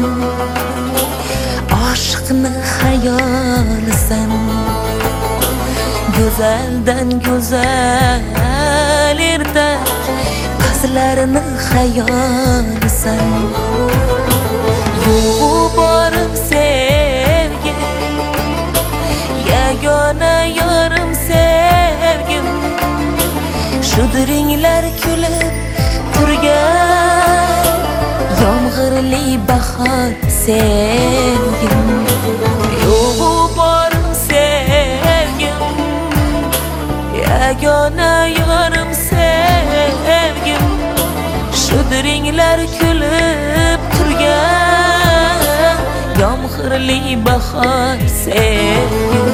Aşkını hayalisan, güzelden güzel ertak, kızlarını hayalisan. Yuvarım sevgi, yagona yarım sevgim. Şu diringler külüp turgan, yomg'irli bahor sevgim. Yuvarım sevgim, yagona yarım sevgim. Şu diringler külüp turgan, yomg'irli bahor sevgim.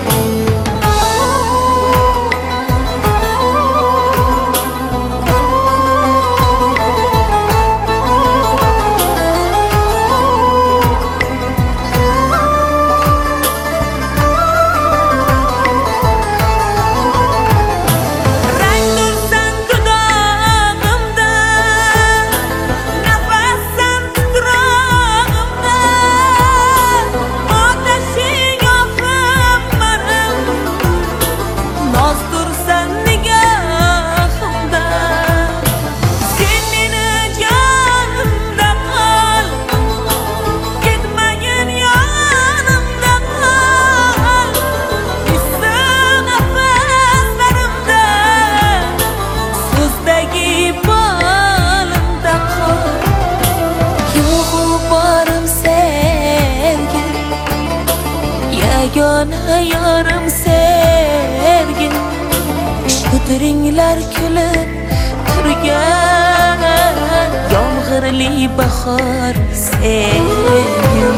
Yagona yarım sevgim. Şu diringler külüp turgan, yomg'irli bahor sevgim.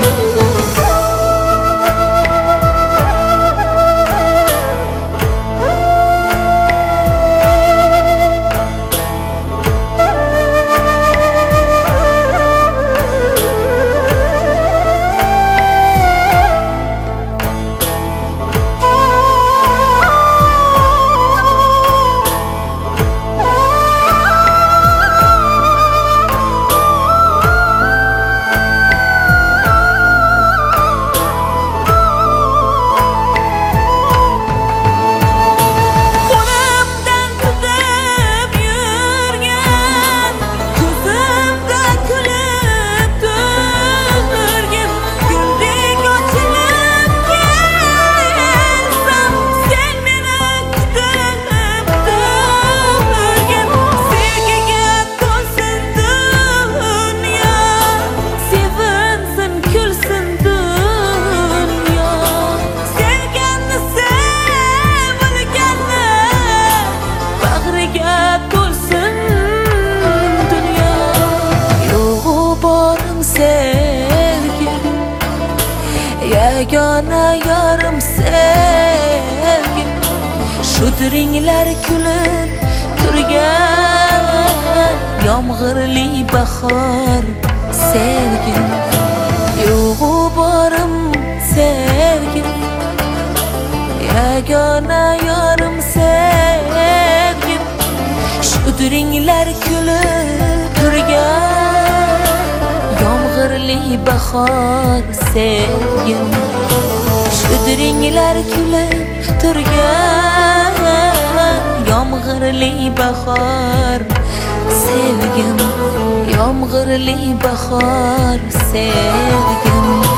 Yagona yarım sevgim. Şu diringler külüp turgan, yomg'irli bahor sevgim. Yuvarım sevgim, yagona yarım sevgim. Şu diringler külüp turgan, yomg'irli bahor sevgim. Şu diringler külüp turgan, yomg'irli bahor sevgim. Yomg'irli bahor sevgim.